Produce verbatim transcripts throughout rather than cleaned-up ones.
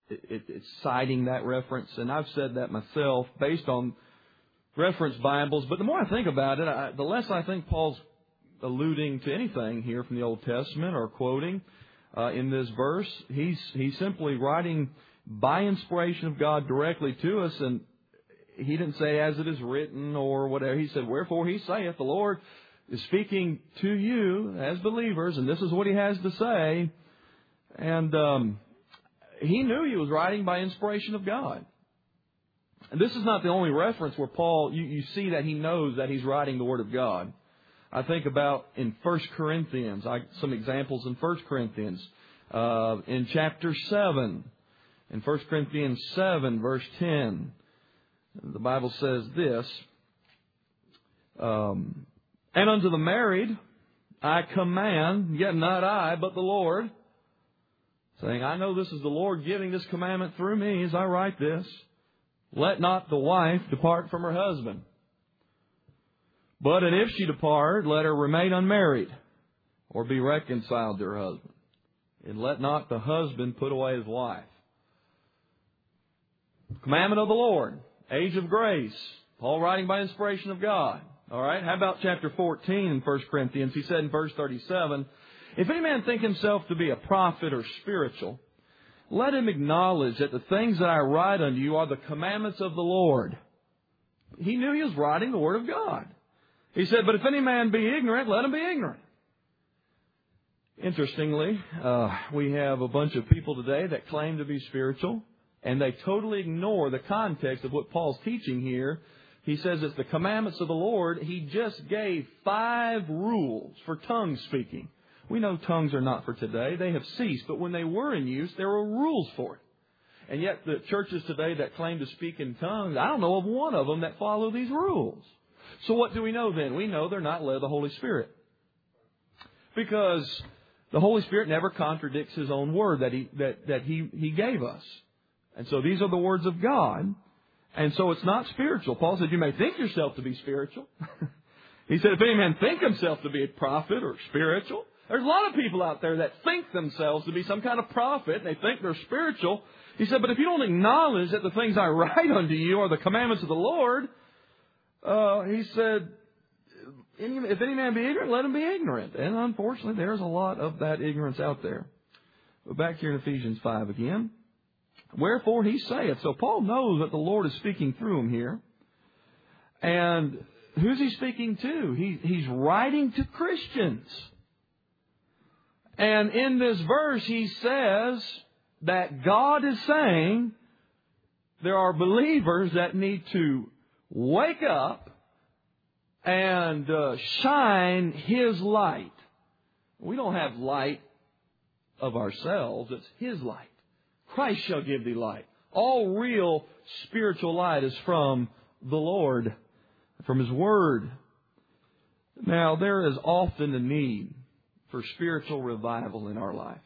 it, it, it's citing that reference. And I've said that myself based on reference Bibles. But the more I think about it, I, the less I think Paul's alluding to anything here from the Old Testament or quoting uh, in this verse. He's, he's simply writing by inspiration of God directly to us. And he didn't say as it is written or whatever. He said, wherefore he saith, the Lord is speaking to you as believers, and this is what he has to say. And um, he knew he was writing by inspiration of God. And this is not the only reference where Paul, you, you see that he knows that he's writing the Word of God. I think about in First Corinthians, I, some examples in First Corinthians, uh, in chapter seven, in First Corinthians seven, verse ten, the Bible says this, um, and unto the married I command, yet not I, but the Lord, saying, I know this is the Lord giving this commandment through me as I write this. Let not the wife depart from her husband. But and if she depart, let her remain unmarried, or be reconciled to her husband. And let not the husband put away his wife. Commandment of the Lord, age of grace. Paul writing by inspiration of God. All right, how about chapter fourteen in First Corinthians? He said in verse thirty-seven, if any man think himself to be a prophet or spiritual, let him acknowledge that the things that I write unto you are the commandments of the Lord. He knew he was writing the Word of God. He said, but if any man be ignorant, let him be ignorant. Interestingly, uh, we have a bunch of people today that claim to be spiritual, and they totally ignore the context of what Paul's teaching here. He says it's the commandments of the Lord. He just gave five rules for tongue speaking. We know tongues are not for today. They have ceased. But when they were in use, there were rules for it. And yet the churches today that claim to speak in tongues, I don't know of one of them that follow these rules. So what do we know then? We know they're not led of the Holy Spirit. Because the Holy Spirit never contradicts His own word that He, that, that he, he gave us. And so these are the words of God. And so it's not spiritual. Paul said, you may think yourself to be spiritual. He said, if any man think himself to be a prophet or spiritual, there's a lot of people out there that think themselves to be some kind of prophet, and they think they're spiritual. He said, but if you don't acknowledge that the things I write unto you are the commandments of the Lord, uh, he said, if any man be ignorant, let him be ignorant. And unfortunately, there's a lot of that ignorance out there. But back here in Ephesians five again. Wherefore he saith. So Paul knows that the Lord is speaking through him here. And who's he speaking to? He, he's writing to Christians. And in this verse he says that God is saying there are believers that need to wake up and uh, shine His light. We don't have light of ourselves. It's His light. Christ shall give thee light. All real spiritual light is from the Lord, from His Word. Now, there is often a need for spiritual revival in our life.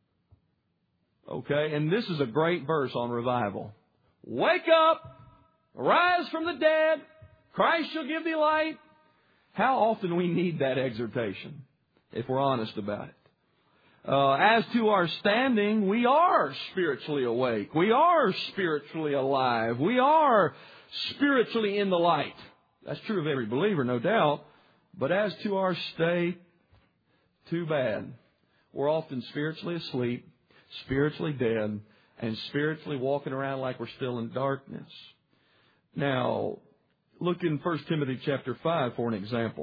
Okay? And this is a great verse on revival. Wake up! Arise from the dead! Christ shall give thee light! How often we need that exhortation, if we're honest about it. Uh, as to our standing, we are spiritually awake. We are spiritually alive. We are spiritually in the light. That's true of every believer, no doubt. But as to our state, too bad. We're often spiritually asleep, spiritually dead, and spiritually walking around like we're still in darkness. Now, look in First Timothy chapter five for an example.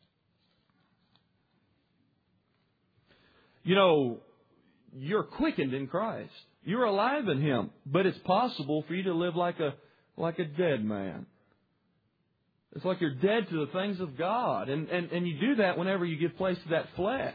You know, you're quickened in Christ. You're alive in Him. But it's possible for you to live like a like a dead man. It's like you're dead to the things of God. And, and, and you do that whenever you give place to that flesh.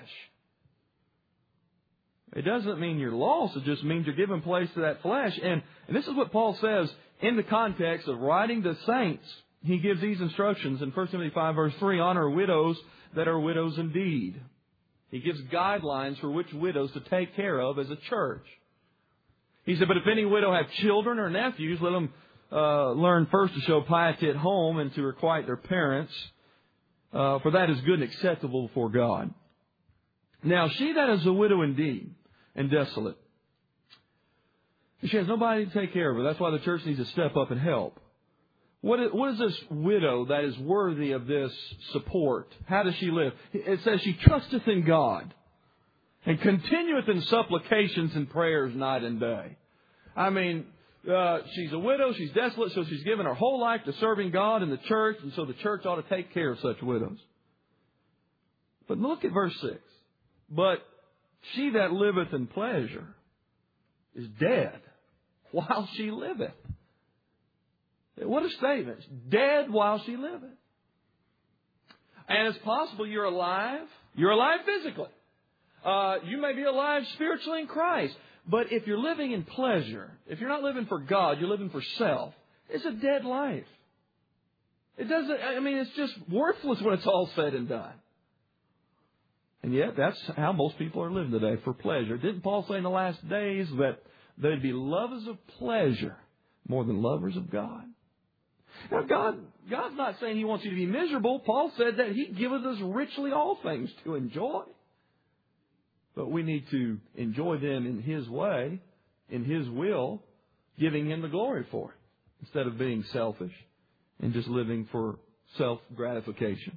It doesn't mean you're lost. It just means you're giving place to that flesh. And, and this is what Paul says in the context of writing to saints. He gives these instructions in First Timothy five verse three, honor widows that are widows indeed. He gives guidelines for which widows to take care of as a church. He said, but if any widow have children or nephews, let them uh, learn first to show piety at home and to requite their parents, uh, for that is good and acceptable before God. Now, she that is a widow indeed and desolate, She has nobody to take care of her. That's why the church needs to step up and help. What is, what is this widow that is worthy of this support? How does she live? It says she trusteth in God and continueth in supplications and prayers night and day. I mean, uh, she's a widow. She's desolate, so she's given her whole life to serving God and the church, and so the church ought to take care of such widows. But look at verse six. But she that liveth in pleasure is dead while she liveth. What a statement. Dead while she liveth. And it's possible you're alive. You're alive physically. Uh, you may be alive spiritually in Christ. But if you're living in pleasure, if you're not living for God, you're living for self, it's a dead life. It doesn't, I mean, it's just worthless when it's all said and done. And yet, that's how most people are living today, for pleasure. Didn't Paul say in the last days that they'd be lovers of pleasure more than lovers of God? Now, God, God's not saying He wants you to be miserable. Paul said that He giveth us richly all things to enjoy. But we need to enjoy them in His way, in His will, giving Him the glory for it, instead of being selfish and just living for self-gratification.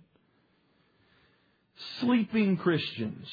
Sleeping Christians.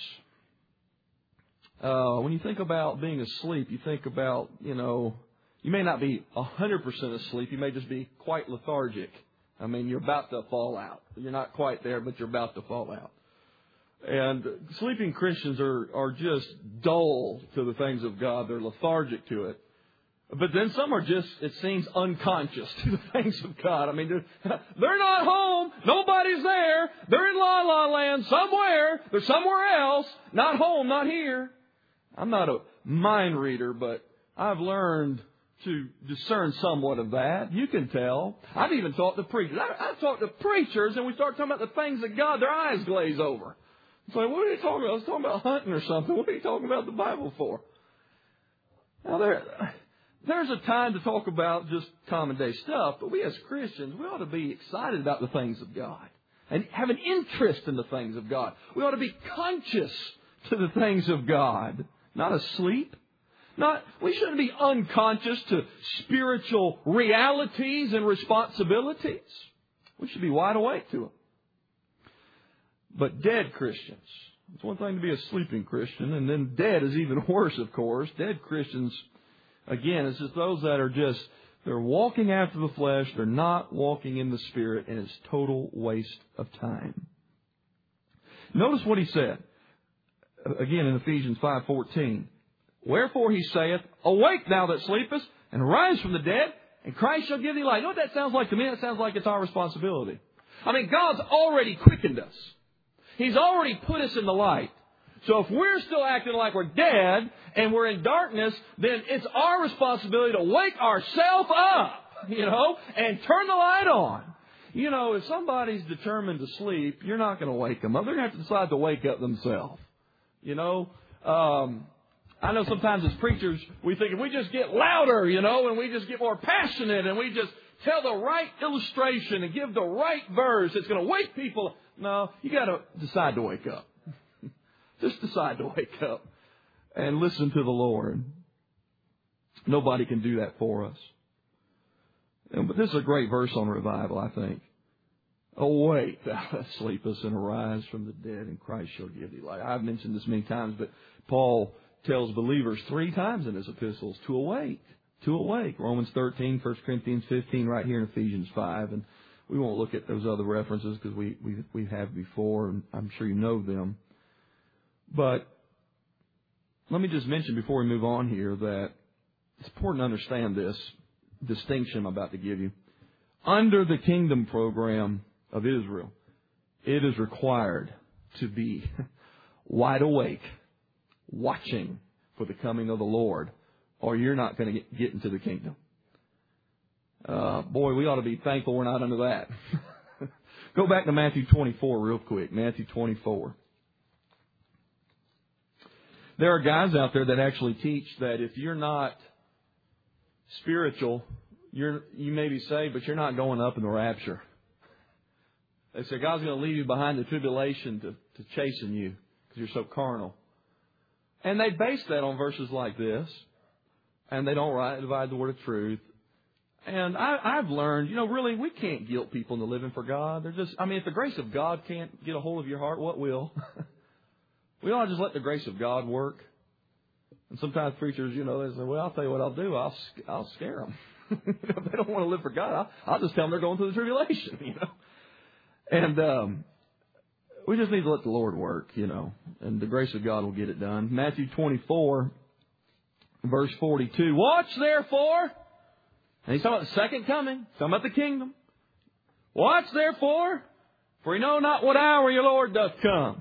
Uh, when you think about being asleep, you think about, you know, you may not be one hundred percent asleep. You may just be quite lethargic. I mean, you're about to fall out. You're not quite there, but you're about to fall out. And sleeping Christians are, are just dull to the things of God. They're lethargic to it. But then some are just, it seems, unconscious to the things of God. I mean, they're, they're not home. Nobody's there. They're in La La Land somewhere. They're somewhere else. Not home, not here. I'm not a mind reader, but I've learned to discern somewhat of that. You can tell. I've even talked to preachers. I, I've talked to preachers, and we start talking about the things of God. Their eyes glaze over. It's like, what are you talking about? I was talking about hunting or something. What are you talking about the Bible for? Now, there, there's a time to talk about just common day stuff, but we as Christians, we ought to be excited about the things of God and have an interest in the things of God. We ought to be conscious to the things of God, not asleep. Not, we shouldn't be unconscious to spiritual realities and responsibilities. We should be wide awake to them. But dead Christians, it's one thing to be a sleeping Christian, and then dead is even worse, of course. Dead Christians, again, it's just those that are just, they're walking after the flesh, they're not walking in the Spirit, and it's total waste of time. Notice what he said, again in Ephesians five fourteen. Wherefore he saith, awake thou that sleepest, and arise from the dead, and Christ shall give thee light. You know what that sounds like to me? It sounds like it's our responsibility. I mean, God's already quickened us. He's already put us in the light. So if we're still acting like we're dead and we're in darkness, then it's our responsibility to wake ourselves up, you know, and turn the light on. You know, if somebody's determined to sleep, you're not going to wake them up. They're going to have to decide to wake up themselves. You know, um, I know sometimes as preachers, we think if we just get louder, you know, and we just get more passionate and we just tell the right illustration and give the right verse, it's going to wake people up. No, you got to decide to wake up. Just decide to wake up and listen to the Lord. Nobody can do that for us. But this is a great verse on revival, I think. Awake, thou that sleepest, and arise from the dead, and Christ shall give thee light. I've mentioned this many times, but Paul tells believers three times in his epistles to awake, to awake. Romans thirteen, First Corinthians fifteen, right here in Ephesians five. And we won't look at those other references because we, we, we have before, and I'm sure you know them. But let me just mention before we move on here that it's important to understand this distinction I'm about to give you. Under the kingdom program of Israel, it is required to be wide awake, watching for the coming of the Lord, or you're not going to get, get into the kingdom. Uh, boy, we ought to be thankful we're not under that. Go back to Matthew twenty-four real quick. Matthew twenty-four. There are guys out there that actually teach that if you're not spiritual, you're, you may be saved, but you're not going up in the rapture. They say God's going to leave you behind the tribulation to, to chasten you because you're so carnal. And they base that on verses like this. and they don't rightly divide the word of truth. And I, I've learned, you know, really, we can't guilt people into living for God. They're just, I mean, if the grace of God can't get a hold of your heart, what will? We ought to just let the grace of God work. And sometimes preachers, you know, they say, well, I'll tell you what I'll do. I'll, I'll scare them. If they don't want to live for God, I'll, I'll just tell them they're going through the tribulation, you know. And um, we just need to let the Lord work, you know, and the grace of God will get it done. Matthew twenty-four, verse forty-two. Watch, therefore. And he's talking about the second coming. He's talking about the kingdom. Watch, therefore, for you know not what hour your Lord doth come.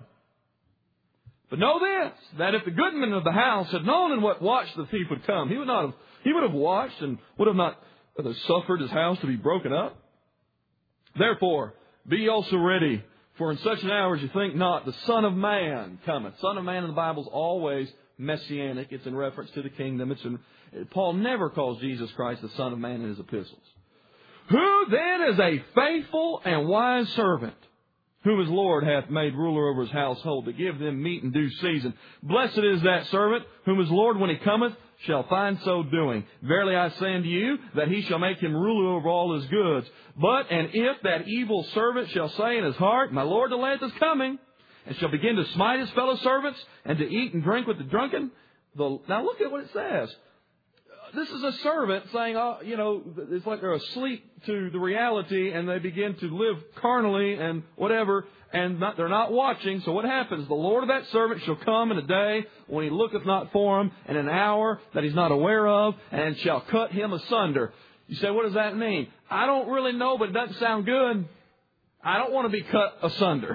But know this, that if the goodman of the house had known in what watch the thief would come, he would not have, he would have watched and would have not suffered his house to be broken up. Therefore, be also ready, for in such an hour as you think not, the Son of Man cometh. Son of Man in the Bible is always messianic. It's in reference to the kingdom. It's in, Paul never calls Jesus Christ the Son of Man in his epistles. Who then is a faithful and wise servant, whom his Lord hath made ruler over his household, to give them meat in due season? Blessed is that servant, whom his Lord, when he cometh, shall find so doing. Verily I say unto you, that he shall make him ruler over all his goods. But, and if that evil servant shall say in his heart, my Lord delayeth his coming, and shall begin to smite his fellow servants, and to eat and drink with the drunken. The, now look at what it says. This is a servant saying, oh, you know, it's like they're asleep to the reality, and they begin to live carnally and whatever, and not, they're not watching. So what happens? The Lord of that servant shall come in a day when he looketh not for him, and an hour that he's not aware of, and shall cut him asunder. You say, what does that mean? I don't really know, but it doesn't sound good. I don't want to be cut asunder.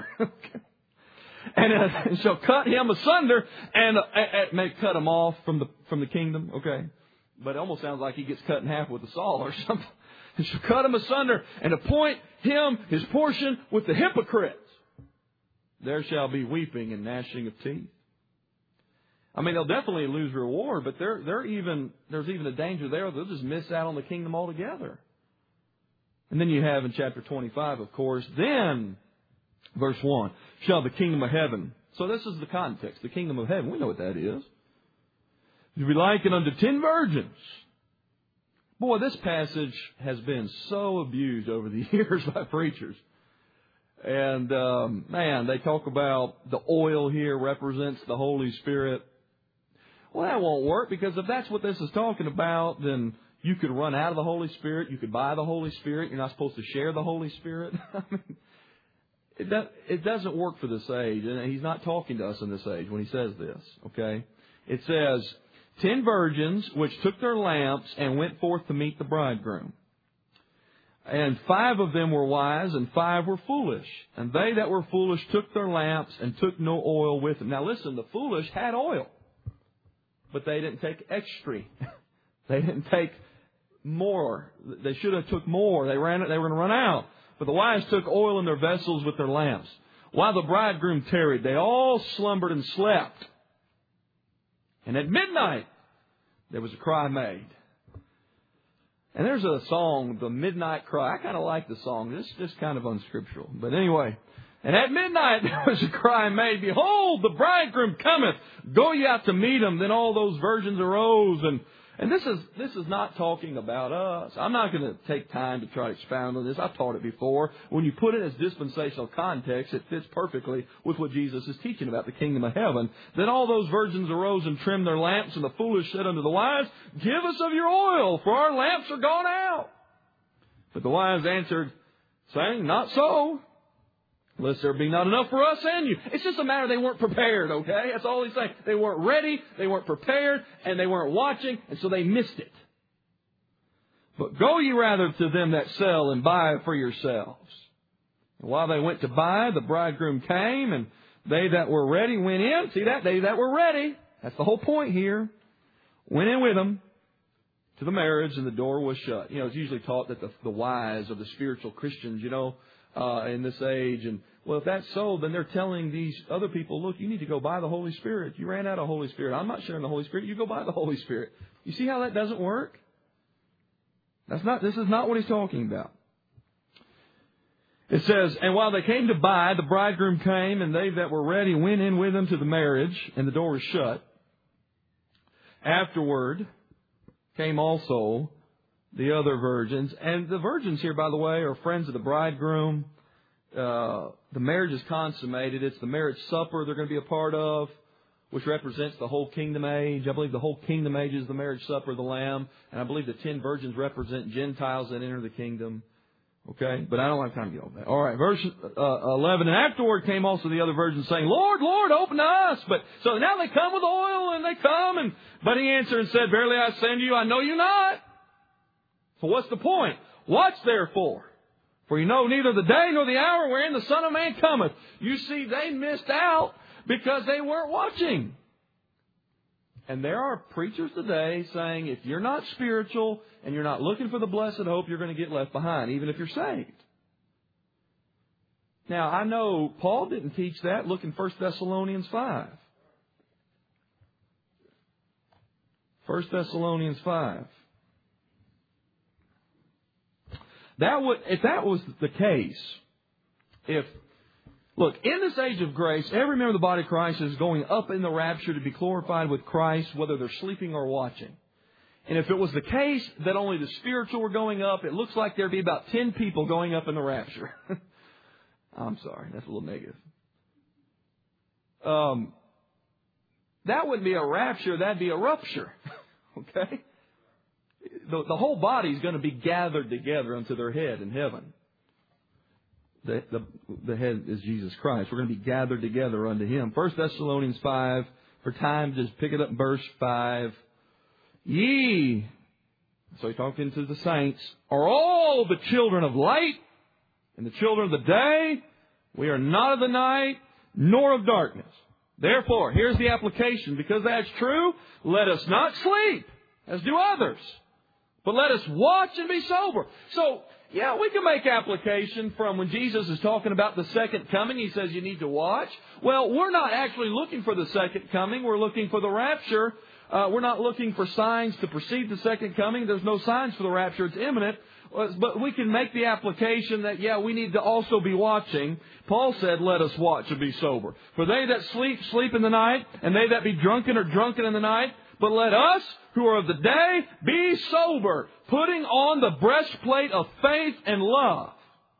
And uh, shall cut him asunder, and uh, uh, may cut him off from the from the kingdom. Okay, but it almost sounds like he gets cut in half with a saw or something. And shall cut him asunder, and appoint him his portion with the hypocrites. There shall be weeping and gnashing of teeth. I mean, they'll definitely lose reward, but they're they're even there's even a danger there they'll just miss out on the kingdom altogether. And then you have in chapter twenty-five, of course, then. Verse one, shall the kingdom of heaven. So this is the context. The kingdom of heaven. We know what that is. To be likened unto ten virgins. Boy, this passage has been so abused over the years by preachers. And, um, man, they talk about the oil here represents the Holy Spirit. Well, that won't work, because if that's what this is talking about, then you could run out of the Holy Spirit. You could buy the Holy Spirit. You're not supposed to share the Holy Spirit. I mean, It, do, it doesn't work for this age, and he's not talking to us in this age when he says this, okay? It says, ten virgins which took their lamps and went forth to meet the bridegroom. And five of them were wise, and five were foolish. And they that were foolish took their lamps and took no oil with them. Now listen, the foolish had oil, but they didn't take extra. They didn't take more. They should have took more. They ran. They were going to run out. But the wise took oil in their vessels with their lamps. While the bridegroom tarried, they all slumbered and slept. And at midnight, there was a cry made. And there's a song, the Midnight Cry. I kind of like the song. It's just kind of unscriptural. But anyway, and at midnight there was a cry made, behold, the bridegroom cometh. Go ye out to meet him. Then all those virgins arose. And And this is this is not talking about us. I'm not going to take time to try to expound on this. I've taught it before. When you put it as dispensational context, it fits perfectly with what Jesus is teaching about the kingdom of heaven. Then all those virgins arose and trimmed their lamps, and the foolish said unto the wise, give us of your oil, for our lamps are gone out. But the wise answered, saying, not so, lest there be not enough for us and you. It's just a matter they weren't prepared, okay? That's all he's saying. They weren't ready, they weren't prepared, and they weren't watching, and so they missed it. But go ye rather to them that sell and buy for yourselves. And while they went to buy, the bridegroom came, and they that were ready went in. See that? They that were ready. That's the whole point here. Went in with them to the marriage, and the door was shut. You know, it's usually taught that the, the wise or the spiritual Christians, you know, Uh, in this age. And, well, if that's so, then they're telling these other people, look, you need to go buy the Holy Spirit. You ran out of Holy Spirit. I'm not sharing the Holy Spirit. You go buy the Holy Spirit. You see how that doesn't work? That's not, this is not what he's talking about. It says, and while they came to buy, the bridegroom came, and they that were ready went in with him to the marriage, and the door was shut. Afterward came also the other virgins. And the virgins here, by the way, are friends of the bridegroom. Uh, the marriage is consummated. It's the marriage supper they're going to be a part of, which represents the whole kingdom age. I believe the whole kingdom age is the marriage supper of the Lamb. And I believe the ten virgins represent Gentiles that enter the kingdom. Okay? But I don't have time to get over that. All right, verse uh, eleven. And afterward came also the other virgins, saying, Lord, Lord, open to us. But so now they come with oil, and they come. and But he answered and said, Verily I say unto you, I know you not. So what's the point? Watch therefore. For you know neither the day nor the hour wherein the Son of Man cometh. You see, they missed out because they weren't watching. And there are preachers today saying if you're not spiritual and you're not looking for the blessed hope, you're going to get left behind, even if you're saved. Now, I know Paul didn't teach that. Look in First Thessalonians five. First Thessalonians five. That would, if that was the case, if Look, in this age of grace, every member of the body of Christ is going up in the rapture to be glorified with Christ, whether they're sleeping or watching. And if it was the case that only the spiritual were going up, it looks like there'd be about ten people going up in the rapture. I'm sorry, that's a little negative. Um, that wouldn't be a rapture, that'd be a rupture. Okay? The, the whole body is going to be gathered together unto their head in heaven. The, the, the head is Jesus Christ. We're going to be gathered together unto Him. First Thessalonians five, for time, just pick it up in verse five. Ye, so he's talking to the saints, are all the children of light and the children of the day. We are not of the night, nor of darkness. Therefore, here's the application. Because that's true, let us not sleep, as do others, but let us watch and be sober. So, yeah, we can make application from when Jesus is talking about the second coming. He says you need to watch. Well, we're not actually looking for the second coming. We're looking for the rapture. Uh, we're not looking for signs to precede the second coming. There's no signs for the rapture. It's imminent. But we can make the application that, yeah, we need to also be watching. Paul said, let us watch and be sober. For they that sleep, sleep in the night, and they that be drunken are drunken in the night. But let us, who are of the day, be sober, putting on the breastplate of faith and love.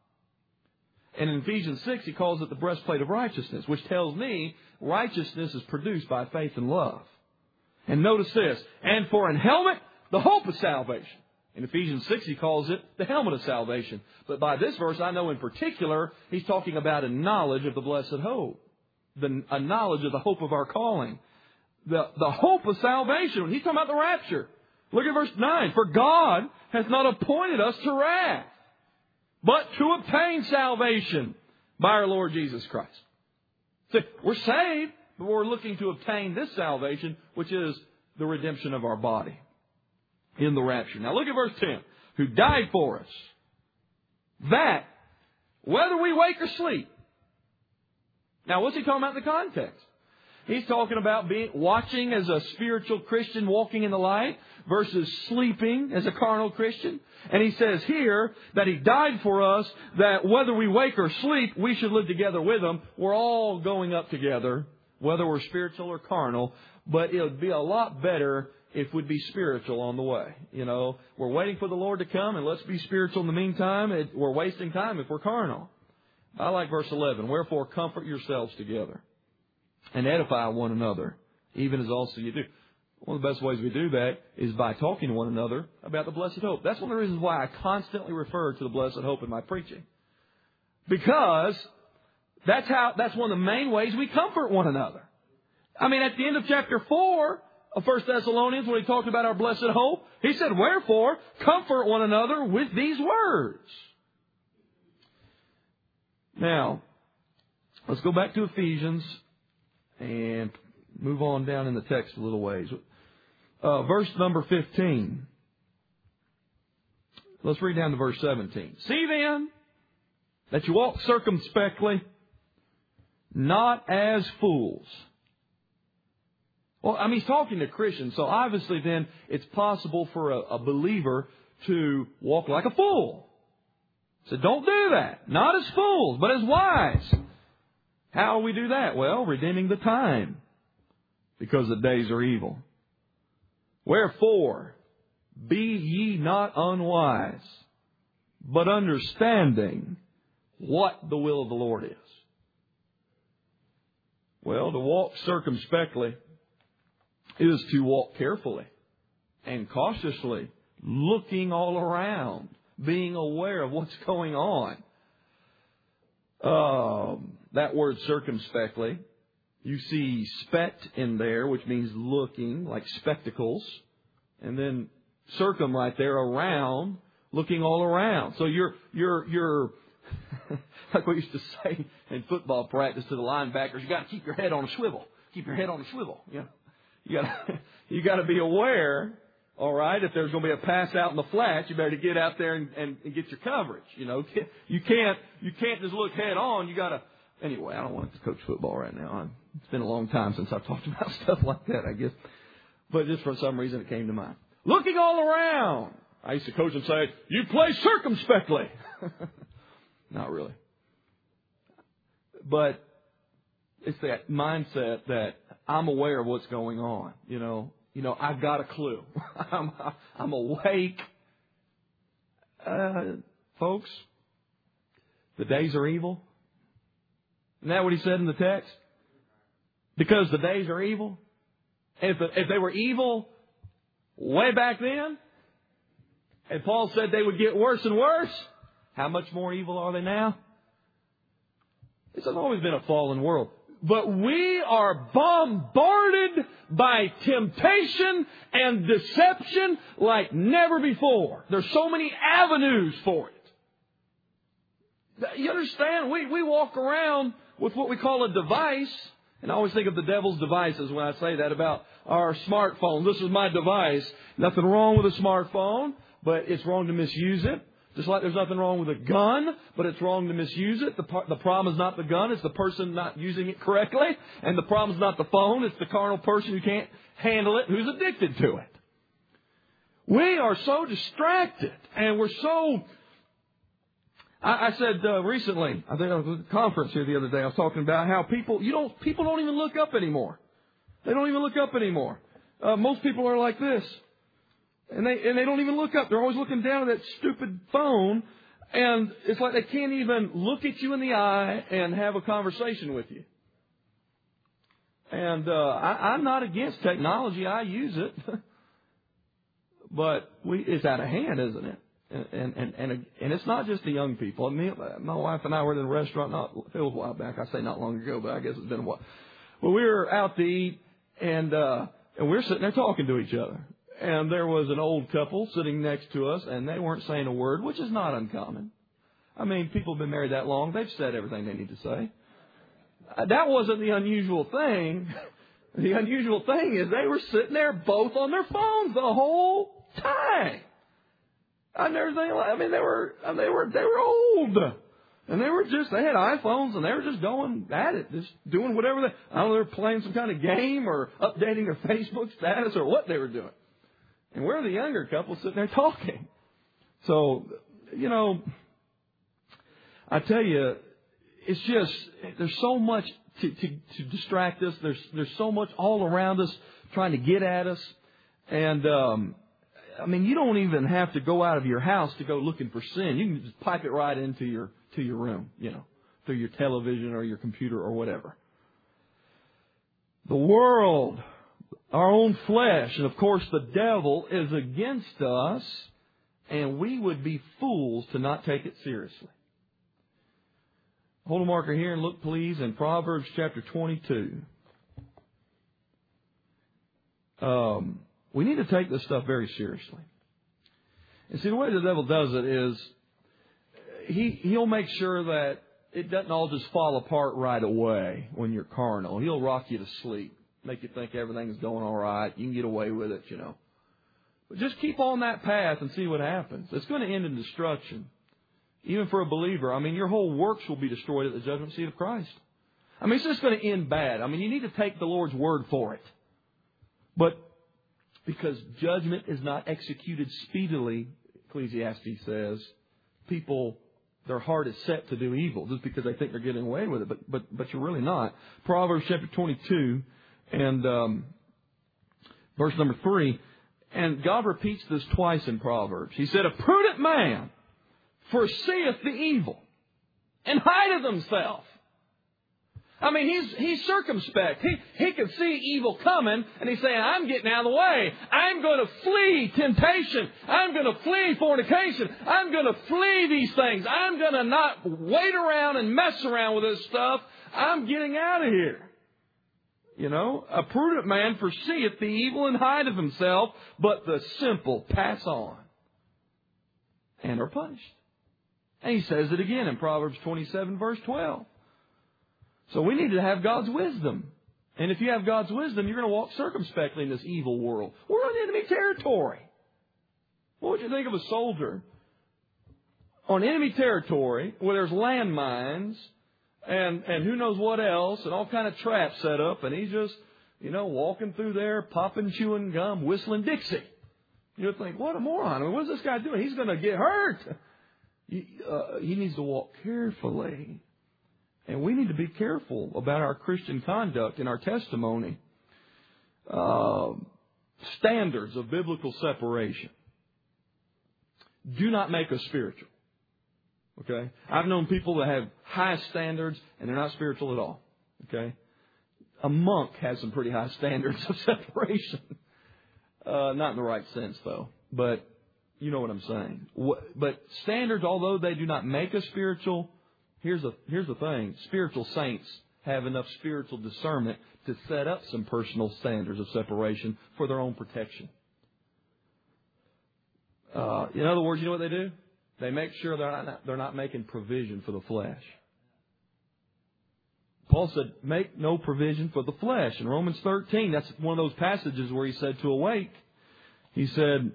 And in Ephesians six, he calls it the breastplate of righteousness, which tells me righteousness is produced by faith and love. And notice this, and for an helmet, the hope of salvation. In Ephesians six, he calls it the helmet of salvation. But by this verse, I know in particular, he's talking about a knowledge of the blessed hope, the, a knowledge of the hope of our calling. The, the hope of salvation. He's talking about the rapture. Look at verse nine. For God has not appointed us to wrath, but to obtain salvation by our Lord Jesus Christ. So we're saved, but we're looking to obtain this salvation, which is the redemption of our body in the rapture. Now look at verse ten. Who died for us, that, whether we wake or sleep. Now what's he talking about in the context? He's talking about being watching as a spiritual Christian walking in the light versus sleeping as a carnal Christian. And he says here that He died for us, that whether we wake or sleep, we should live together with Him. We're all going up together, whether we're spiritual or carnal. But it would be a lot better if we'd be spiritual on the way. You know, we're waiting for the Lord to come, and let's be spiritual in the meantime. It, we're wasting time if we're carnal. I like verse eleven. Wherefore comfort yourselves together and edify one another, even as also you do. One of the best ways we do that is by talking to one another about the blessed hope. That's one of the reasons why I constantly refer to the blessed hope in my preaching. Because that's how, that's one of the main ways we comfort one another. I mean, at the end of chapter four of First Thessalonians, when he talked about our blessed hope, he said, wherefore, comfort one another with these words. Now, let's go back to Ephesians and move on down in the text a little ways. Uh, verse number fifteen. Let's read down to verse seventeen. See then that you walk circumspectly, not as fools. Well, I mean, he's talking to Christians, so obviously then it's possible for a, a believer to walk like a fool. So don't do that. Not as fools, but as wise. How do we do that? Well, redeeming the time, because the days are evil. Wherefore, Be ye not unwise, but understanding what the will of the Lord is. Well, to walk circumspectly is to walk carefully and cautiously, looking all around, being aware of what's going on. Um, that word circumspectly, you see spect in there, which means looking, like spectacles. And then circum right there, around, looking all around. So you're, you're, you're, like we used to say in football practice to the linebackers, you got to keep your head on a swivel. Keep your head on a swivel. You know, you got to, you got to be aware. All right, if there's going to be a pass out in the flats, you better get out there and, and, and get your coverage. You know, you can't you can't just look head on. You got to. Anyway, I don't want to coach football right now. It's been a long time since I've talked about stuff like that, I guess. But just for some reason it came to mind. Looking all around. I used to coach and say, "You play circumspectly." Not really. But it's that mindset that I'm aware of what's going on. You know, you know, I've got a clue. I'm, I'm awake. Uh, folks, the days are evil. Isn't that what he said in the text? Because the days are evil. And if, the, if they were evil way back then, and Paul said they would get worse and worse, how much more evil are they now? This has always been a fallen world. But we are bombarded by temptation and deception like never before. There's so many avenues for it. You understand? We, we walk around with what we call a device. And I always think of the devil's devices when I say that about our smartphone. This is my device. Nothing wrong with a smartphone, but it's wrong to misuse it. Just like there's nothing wrong with a gun, but it's wrong to misuse it. The, the problem is not the gun, it's the person not using it correctly. And the problem is not the phone, it's the carnal person who can't handle it, who's addicted to it. We are so distracted, and we're so... I, I said uh, recently, I think I was at a conference here the other day, I was talking about how people, you don't, people don't even look up anymore. They don't even look up anymore. Uh, most people are like this. And they and they don't even look up. They're always looking down at that stupid phone. And it's like they can't even look at you in the eye and have a conversation with you. And uh, I, I'm not against technology. I use it. But we, it's out of hand, isn't it? And, and, and, and, and it's not just the young people. I mean, my wife and I were in a restaurant not it was a while back. I say not long ago, but I guess it's been a while. But we were out to eat, and, uh, and we were sitting there talking to each other. And there was an old couple sitting next to us, and they weren't saying a word, which is not uncommon. I mean, people have been married that long. They've said everything they need to say. That wasn't the unusual thing. The unusual thing is they were sitting there both on their phones the whole time. I never think, I mean, they were, they were, they were old. And they were just, they had iPhones and they were just going at it, just doing whatever they, I don't know, they were playing some kind of game or updating their Facebook status or what they were doing. And we're the younger couple sitting there talking. So, you know, I tell you, it's just, there's so much to, to, to distract us. There's, there's so much all around us trying to get at us. And, um, I mean, you don't even have to go out of your house to go looking for sin. You can just pipe it right into your, to your room, you know, through your television or your computer or whatever. The world, our own flesh, and of course the devil is against us, and we would be fools to not take it seriously. Hold a marker here and look, please, in Proverbs chapter twenty-two. Um, we need to take this stuff very seriously. And see, the way the devil does it is he, he'll make sure that it doesn't all just fall apart right away when you're carnal. He'll rock you to sleep, make you think everything's going all right. You can get away with it, you know. But just keep on that path and see what happens. It's going to end in destruction. Even for a believer. I mean, your whole works will be destroyed at the judgment seat of Christ. I mean, it's just going to end bad. I mean, you need to take the Lord's word for it. But because judgment is not executed speedily, Ecclesiastes says, people, their heart is set to do evil just because they think they're getting away with it. But but but you're really not. Proverbs chapter twenty-two and um, verse number three. And God repeats this twice in Proverbs. He said, a prudent man foreseeth the evil and hideth himself. I mean, he's he's circumspect. He he can see evil coming, and he's saying, I'm getting out of the way. I'm going to flee temptation. I'm going to flee fornication. I'm going to flee these things. I'm going to not wait around and mess around with this stuff. I'm getting out of here. You know, a prudent man foreseeth the evil and hideth himself, but the simple pass on and are punished. And he says it again in Proverbs twenty-seven, verse twelve. So we need to have God's wisdom. And if you have God's wisdom, you're going to walk circumspectly in this evil world. We're on enemy territory. What would you think of a soldier on enemy territory where there's landmines and, and who knows what else and all kind of traps set up, and he's just, you know, walking through there, popping, chewing gum, whistling Dixie. You'll think, what a moron. I mean, what's this guy doing? He's going to get hurt. He, uh, he needs to walk carefully. And we need to be careful about our Christian conduct and our testimony. Uh, standards of biblical separation do not make us spiritual. Okay? I've known people that have high standards and they're not spiritual at all. Okay? A monk has some pretty high standards of separation. Uh, not in the right sense, though. But you know what I'm saying. But standards, although they do not make us spiritual, Here's the, here's the thing. Spiritual saints have enough spiritual discernment to set up some personal standards of separation for their own protection. Uh, in other words, you know what they do? They make sure they're not, they're not making provision for the flesh. Paul said, make no provision for the flesh. In Romans thirteen, that's one of those passages where he said to awake. He said,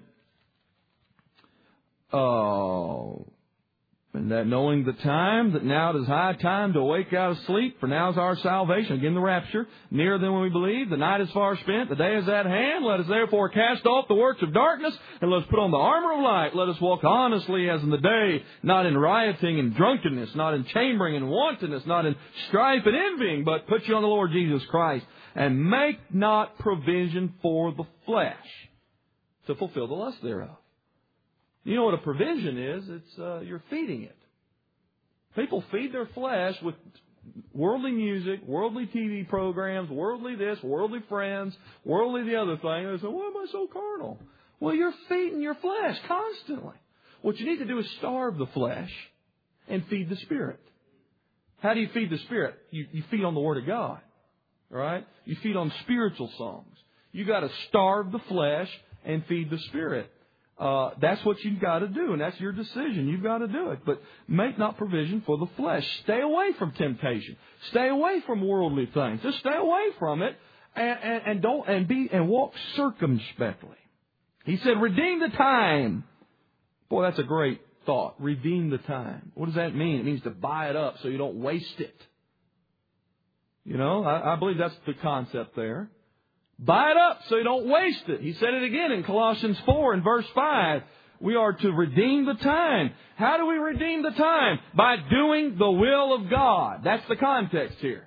oh... And that knowing the time, that now it is high time to awake out of sleep, for now is our salvation. Again, the rapture, nearer than when we believe. The night is far spent, the day is at hand. Let us therefore cast off the works of darkness, and let us put on the armor of light. Let us walk honestly as in the day, not in rioting and drunkenness, not in chambering and wantonness, not in strife and envying, but put you on the Lord Jesus Christ, and make not provision for the flesh to fulfill the lust thereof. You know what a provision is? It's uh, you're feeding it. People feed their flesh with worldly music, worldly T V programs, worldly this, worldly friends, worldly the other thing. They say, why am I so carnal? Well, you're feeding your flesh constantly. What you need to do is starve the flesh and feed the Spirit. How do you feed the Spirit? You, you feed on the Word of God. All right? You feed on spiritual songs. You got to starve the flesh and feed the Spirit. Uh, that's what you've got to do, and that's your decision. You've got to do it. But make not provision for the flesh. Stay away from temptation. Stay away from worldly things. Just stay away from it, and, and, and don't and be and walk circumspectly. He said, "Redeem the time." Boy, that's a great thought. Redeem the time. What does that mean? It means to buy it up so you don't waste it. You know, I, I believe that's the concept there. Buy it up so you don't waste it. He said it again in Colossians four and verse five. We are to redeem the time. How do we redeem the time? By doing the will of God. That's the context here.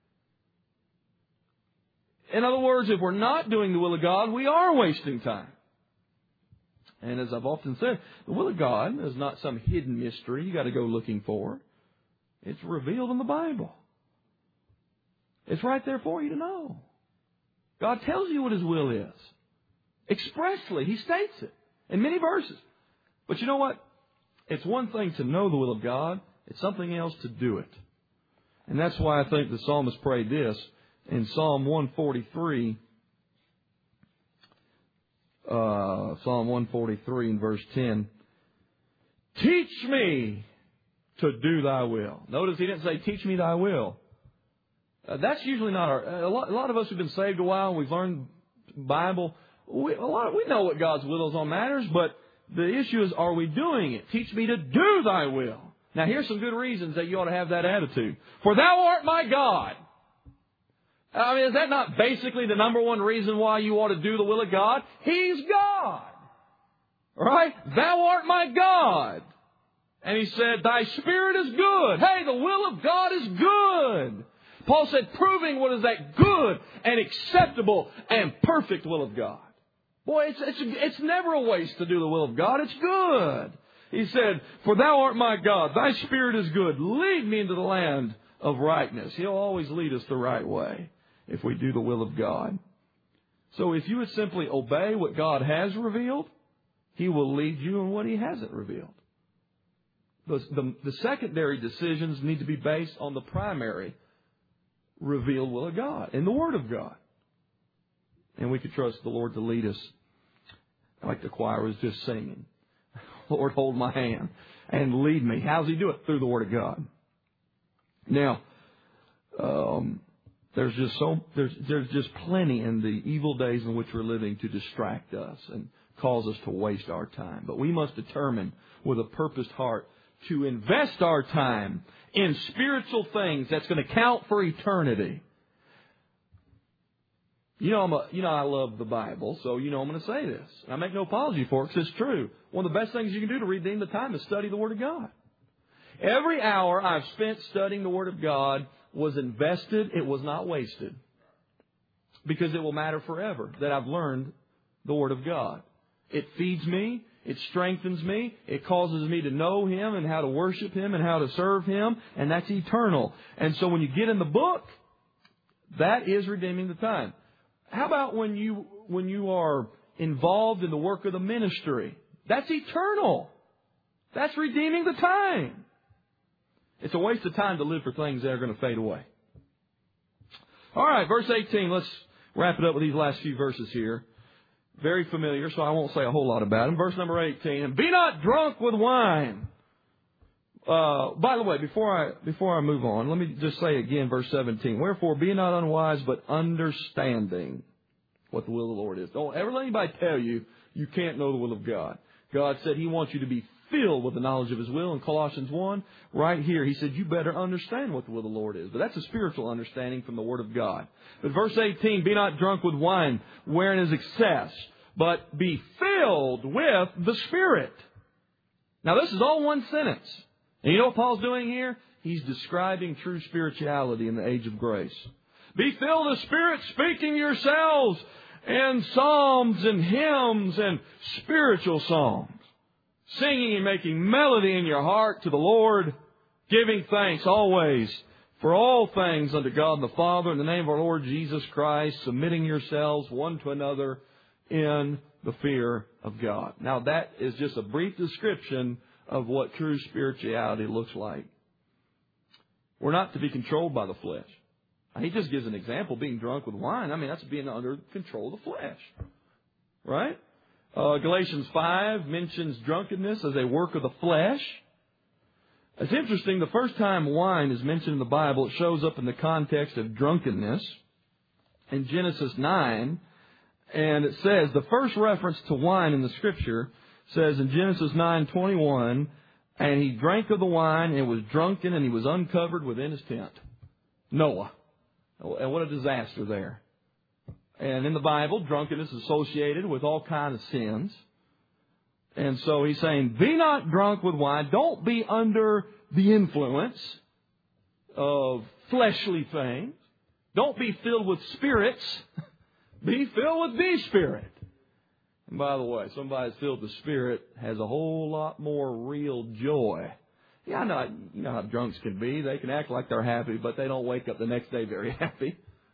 In other words, if we're not doing the will of God, we are wasting time. And as I've often said, the will of God is not some hidden mystery you got to go looking for. It's revealed in the Bible. It's right there for you to know. God tells you what His will is. Expressly, He states it in many verses. But you know what? It's one thing to know the will of God. It's something else to do it. And that's why I think the psalmist prayed this in Psalm one forty-three. Uh, Psalm one forty-three and verse ten. Teach me to do Thy will. Notice he didn't say, teach me Thy will. Uh, that's usually not our... A lot, a lot of us who've been saved a while, we've learned Bible. We, a lot, we know what God's will is on matters, but the issue is, are we doing it? Teach me to do Thy will. Now, here's some good reasons that you ought to have that attitude. For Thou art my God. I mean, is that not basically the number one reason why you ought to do the will of God? He's God. Right? Thou art my God. And He said, Thy Spirit is good. Hey, the will of God is good. Paul said, proving what is that good and acceptable and perfect will of God. Boy, it's, it's, it's never a waste to do the will of God. It's good. He said, for thou art my God, thy spirit is good. Lead me into the land of rightness. He'll always lead us the right way if we do the will of God. So if you would simply obey what God has revealed, He will lead you in what He hasn't revealed. The, the, the secondary decisions need to be based on the primary revealed will of God and the Word of God. And we could trust the Lord to lead us like the choir was just singing. Lord, hold my hand and lead me. How does He do it? Through the Word of God. Now, um, there's just so there's there's just plenty in the evil days in which we're living to distract us and cause us to waste our time. But we must determine with a purposed heart to invest our time in spiritual things that's going to count for eternity. You know, I'm a, you know, I love the Bible, so you know I'm going to say this. I make no apology for it because it's true. One of the best things you can do to redeem the time is study the Word of God. Every hour I've spent studying the Word of God was invested. It was not wasted. Because it will matter forever that I've learned the Word of God. It feeds me. It strengthens me. It causes me to know Him and how to worship Him and how to serve Him. And that's eternal. And so when you get in the book, that is redeeming the time. How about when you when you are involved in the work of the ministry? That's eternal. That's redeeming the time. It's a waste of time to live for things that are going to fade away. All right, verse eighteen. Let's wrap it up with these last few verses here. Very familiar, so I won't say a whole lot about them. Verse number eighteen. And be not drunk with wine. Uh, by the way, before I before I move on, let me just say again, verse seventeen. Wherefore, be not unwise, but understanding what the will of the Lord is. Don't ever let anybody tell you you can't know the will of God. God said He wants you to be filled with the knowledge of His will. In Colossians one, right here, He said you better understand what the will of the Lord is. But that's a spiritual understanding from the Word of God. But verse eighteen, be not drunk with wine, wherein is excess, but be filled with the Spirit. Now, this is all one sentence. And you know what Paul's doing here? He's describing true spirituality in the age of grace. Be filled with the Spirit, speaking yourselves in psalms and hymns and spiritual songs. Singing and making melody in your heart to the Lord, giving thanks always for all things unto God and the Father in the name of our Lord Jesus Christ, submitting yourselves one to another in the fear of God. Now that is just a brief description of what true spirituality looks like. We're not to be controlled by the flesh. He just gives an example, being drunk with wine. I mean, that's being under control of the flesh. Right? Uh, Galatians five mentions drunkenness as a work of the flesh. It's interesting, the first time wine is mentioned in the Bible, it shows up in the context of drunkenness in Genesis nine. And it says, the first reference to wine in the Scripture says in Genesis nine twenty-one, and he drank of the wine and was drunken and he was uncovered within his tent. Noah. And what a disaster there. And in the Bible, drunkenness is associated with all kinds of sins. And so he's saying, be not drunk with wine. Don't be under the influence of fleshly things. Don't be filled with spirits. Be filled with the Spirit. And by the way, somebody that's filled with the Spirit has a whole lot more real joy. Yeah, I know, you know how drunks can be. They can act like they're happy, but they don't wake up the next day very happy.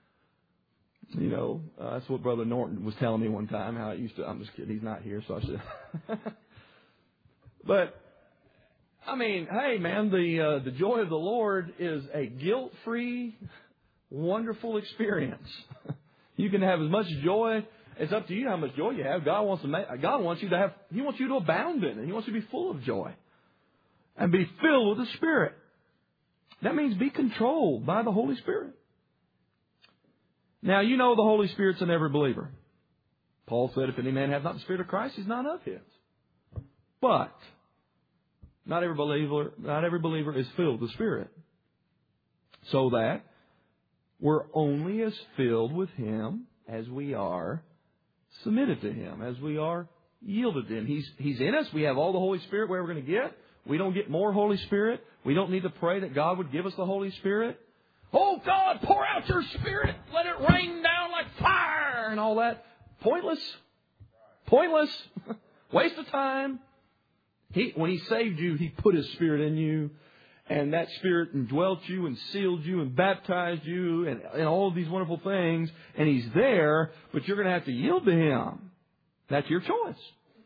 You know, uh, that's what Brother Norton was telling me one time, how it used to. I'm just kidding. He's not here, so I should. But, I mean, hey, man, the uh, the joy of the Lord is a guilt-free, wonderful experience. You can have as much joy. It's up to you how much joy you have. God wants to make, God wants you to have. He wants you to abound in it. He wants you to be full of joy and be filled with the Spirit. That means be controlled by the Holy Spirit. Now, you know the Holy Spirit's in every believer. Paul said, if any man have not the Spirit of Christ, he's not of his. But not every believer, not every believer is filled with the Spirit. So that we're only as filled with Him as we are submitted to Him, as we are yielded to Him. He's, he's in us. We have all the Holy Spirit where we're going to get. We don't get more Holy Spirit. We don't need to pray that God would give us the Holy Spirit. Oh, God, pour out your Spirit. Let it rain down like fire and all that. Pointless. Pointless. Waste of time. He, when He saved you, He put His Spirit in you. And that Spirit indwelt you and sealed you and baptized you and, and all of these wonderful things. And He's there, but you're going to have to yield to Him. That's your choice.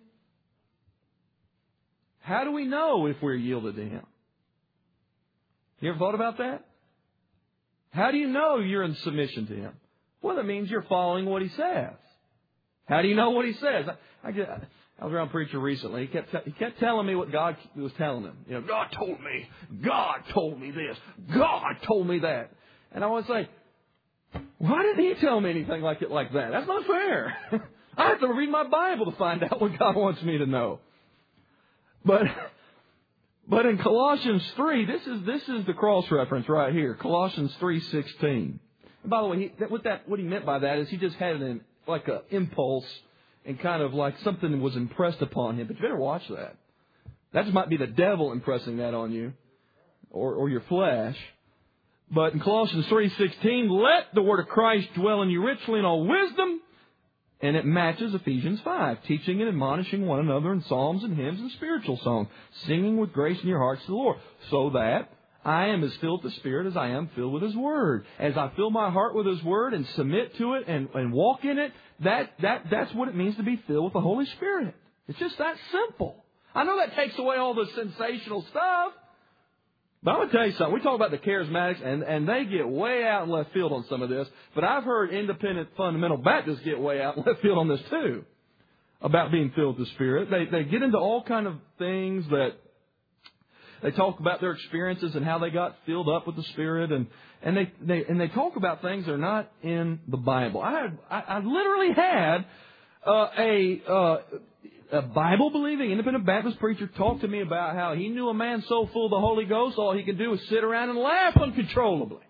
How do we know if we're yielded to Him? You ever thought about that? How do you know you're in submission to Him? Well, it means you're following what He says. How do you know what He says? I, I, get, I was around a preacher recently. He kept, he kept telling me what God was telling him. You know, God told me. God told me this. God told me that. And I was like, why didn't He tell me anything like it like that? That's not fair. I have to read my Bible to find out what God wants me to know. But but in Colossians three, this is this is the cross reference right here. Colossians three sixteen. And by the way, he, that, what that what he meant by that is he just had an like an impulse and kind of like something was impressed upon him. But you better watch that. That just might be the devil impressing that on you, or or your flesh. But in Colossians three sixteen, let the word of Christ dwell in you richly in all wisdom. And it matches Ephesians five, teaching and admonishing one another in psalms and hymns and spiritual songs, singing with grace in your hearts to the Lord, so that I am as filled with the Spirit as I am filled with His Word. As I fill my heart with His Word and submit to it and, and walk in it, that, that that's what it means to be filled with the Holy Spirit. It's just that simple. I know that takes away all the sensational stuff. But I'm going to tell you something. We talk about the charismatics, and, and they get way out in left field on some of this. But I've heard independent fundamental Baptists get way out in left field on this too, about being filled with the Spirit. They they get into all kind of things that they talk about their experiences and how they got filled up with the Spirit, and and they, they and they talk about things that are not in the Bible. I had I, I literally had uh, a. Uh, A Bible-believing independent Baptist preacher talked to me about how he knew a man so full of the Holy Ghost, all he could do was sit around and laugh uncontrollably.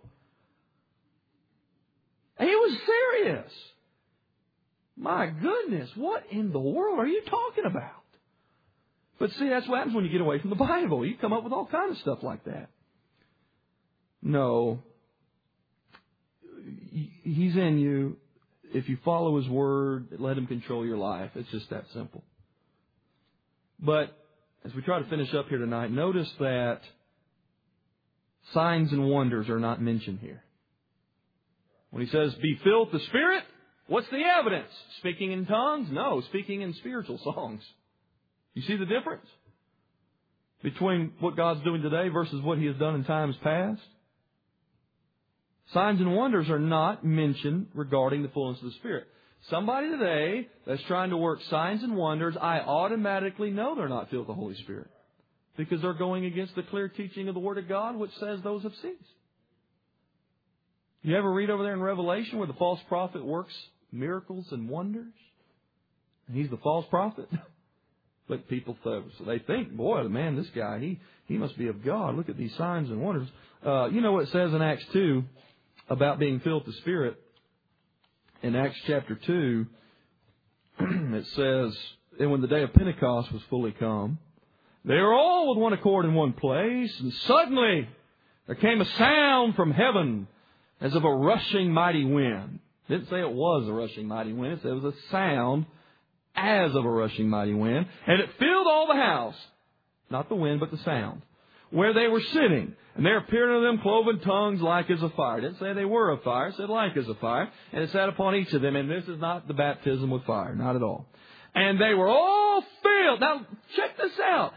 And he was serious. My goodness, what in the world are you talking about? But see, that's what happens when you get away from the Bible. You come up with all kinds of stuff like that. No. He's in you. If you follow His Word, let Him control your life. It's just that simple. But as we try to finish up here tonight, notice that signs and wonders are not mentioned here. When He says, be filled with the Spirit, what's the evidence? Speaking in tongues? No, speaking in spiritual songs. You see the difference between what God's doing today versus what He has done in times past? Signs and wonders are not mentioned regarding the fullness of the Spirit. Somebody today that's trying to work signs and wonders, I automatically know they're not filled with the Holy Spirit, because they're going against the clear teaching of the Word of God, which says those have ceased. You ever read over there in Revelation where the false prophet works miracles and wonders? And he's the false prophet. But people, so they think, boy, man, this guy, he, he must be of God. Look at these signs and wonders. Uh, you know what it says in Acts two about being filled with the Spirit? In Acts chapter two, it says, and when the day of Pentecost was fully come, they were all with one accord in one place, and suddenly there came a sound from heaven as of a rushing mighty wind. It didn't say it was a rushing mighty wind. It said it was a sound as of a rushing mighty wind, and it filled all the house. Not the wind, but the sound. Where they were sitting. And there appeared unto them cloven tongues like as of fire. It didn't say they were of fire. It said like as of fire. And it sat upon each of them. And this is not the baptism with fire. Not at all. And they were all filled. Now, check this out.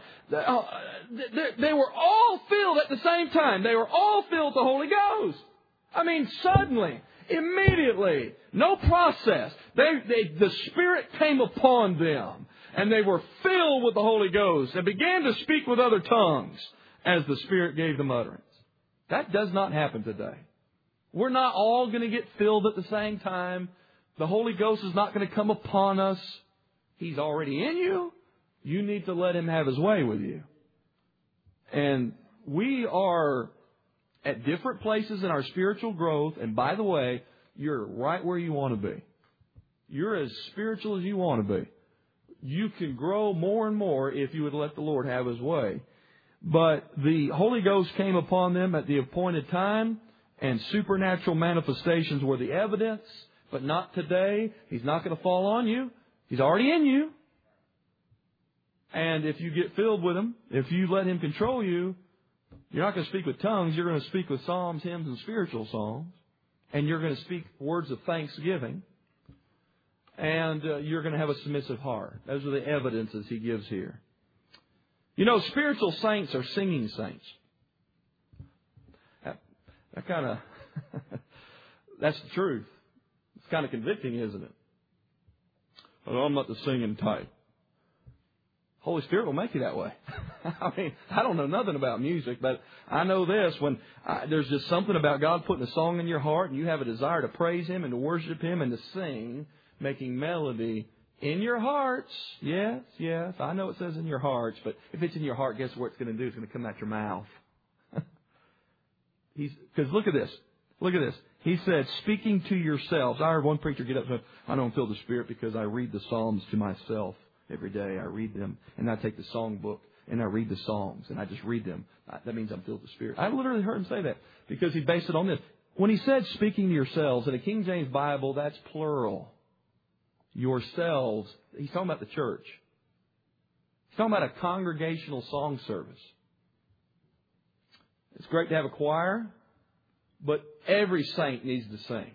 They were all filled at the same time. They were all filled with the Holy Ghost. I mean, suddenly, immediately, no process. They, they, the Spirit came upon them. And they were filled with the Holy Ghost and began to speak with other tongues as the Spirit gave them utterance. That does not happen today. We're not all going to get filled at the same time. The Holy Ghost is not going to come upon us. He's already in you. You need to let Him have His way with you. And we are at different places in our spiritual growth. And by the way, you're right where you want to be. You're as spiritual as you want to be. You can grow more and more if you would let the Lord have His way. But the Holy Ghost came upon them at the appointed time, and supernatural manifestations were the evidence, but not today. He's not going to fall on you. He's already in you. And if you get filled with Him, if you let Him control you, you're not going to speak with tongues. You're going to speak with psalms, hymns, and spiritual songs. And you're going to speak words of thanksgiving. And uh, you're going to have a submissive heart. Those are the evidences He gives here. You know, spiritual saints are singing saints. That, that kind of, that's the truth. It's kind of convicting, isn't it? Well, I'm not the singing type. Holy Spirit will make you that way. I mean, I don't know nothing about music, but I know this. When I, there's just something about God putting a song in your heart and you have a desire to praise Him and to worship Him and to sing, making melody in your hearts. Yes, yes. I know it says in your hearts, but if it's in your heart, guess what it's going to do? It's going to come out your mouth. He's Because look at this. Look at this. He said, speaking to yourselves. I heard one preacher get up and say, I don't feel the Spirit because I read the Psalms to myself. Every day I read them, and I take the song book, and I read the songs, and I just read them. That means I'm filled with the Spirit. I literally heard him say that because he based it on this. When he said speaking to yourselves, in a King James Bible, that's plural. Yourselves. He's talking about the church. He's talking about a congregational song service. It's great to have a choir, but every saint needs to sing.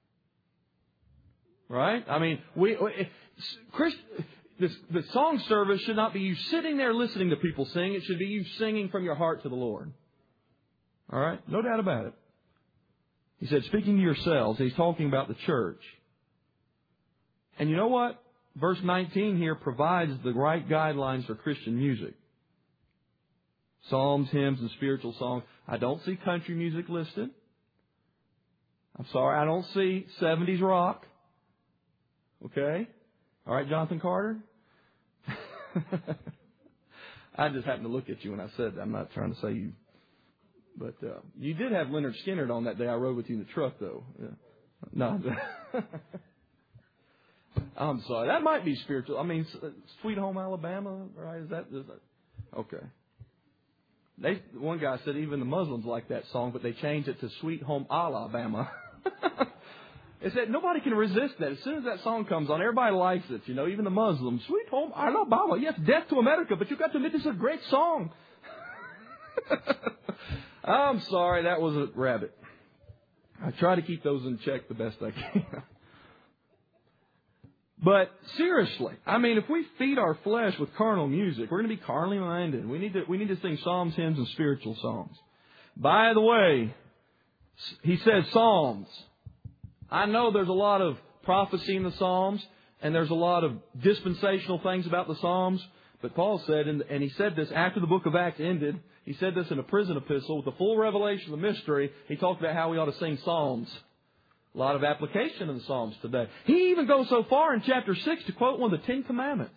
Right? I mean, we, Christ, this, the song service should not be you sitting there listening to people sing. It should be you singing from your heart to the Lord. All right? No doubt about it. He said, speaking to yourselves, he's talking about the church. And you know what? Verse nineteen here provides the right guidelines for Christian music. Psalms, hymns, and spiritual songs. I don't see country music listed. I'm sorry, I don't see seventies rock. Okay? All right, Jonathan Carter? I just happened to look at you when I said that. I'm not trying to say you. But uh, you did have Leonard Skinner on that day I rode with you in the truck, though. Yeah. No. I'm sorry. That might be spiritual. I mean, Sweet Home Alabama, right? Is that, is that okay? They one guy said even the Muslims like that song, but they changed it to Sweet Home Alabama. It said nobody can resist that. As soon as that song comes on, everybody likes it. You know, even the Muslims. Sweet Home Alabama. Yes, death to America, but you got to admit this is a great song. I'm sorry, that was a rabbit. I try to keep those in check the best I can. But seriously, I mean, if we feed our flesh with carnal music, we're going to be carnally minded. We need to we need to sing psalms, hymns, and spiritual songs. By the way, he says psalms. I know there's a lot of prophecy in the Psalms, and there's a lot of dispensational things about the Psalms. But Paul said, and he said this after the book of Acts ended, he said this in a prison epistle with the full revelation of the mystery. He talked about how we ought to sing psalms. A lot of application in the Psalms today. He even goes so far in chapter six to quote one of the Ten Commandments.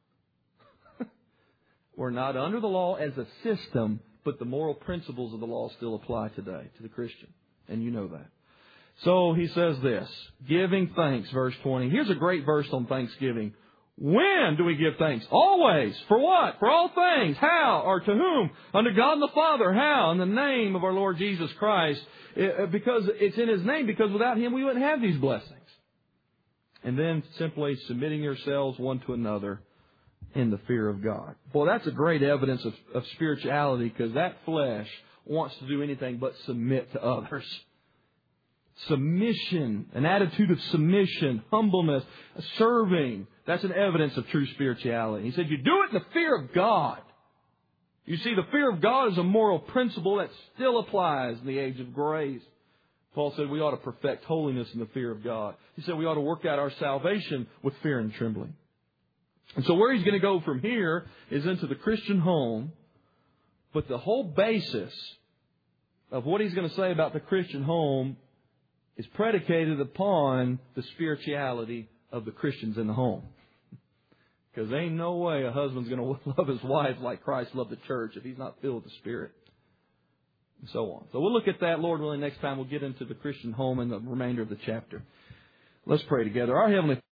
We're not under the law as a system, but the moral principles of the law still apply today to the Christian. And you know that. So he says this, giving thanks, verse twenty. Here's a great verse on Thanksgiving. When do we give thanks? Always. For what? For all things. How? Or to whom? Unto God and the Father. How? In the name of our Lord Jesus Christ. It, because it's in His name, because without Him we wouldn't have these blessings. And then simply submitting yourselves one to another in the fear of God. Boy, that's a great evidence of, of spirituality, because that flesh wants to do anything but submit to others. Submission, an attitude of submission, humbleness, serving. That's an evidence of true spirituality. He said, you do it in the fear of God. You see, the fear of God is a moral principle that still applies in the age of grace. Paul said we ought to perfect holiness in the fear of God. He said we ought to work out our salvation with fear and trembling. And so where he's going to go from here is into the Christian home. But the whole basis of what he's going to say about the Christian home is predicated upon the spirituality of the Christians in the home. Because there ain't no way a husband's going to love his wife like Christ loved the church if he's not filled with the Spirit. And so on. So we'll look at that, Lord willing, next time. We'll get into the Christian home and the remainder of the chapter. Let's pray together. Our Heavenly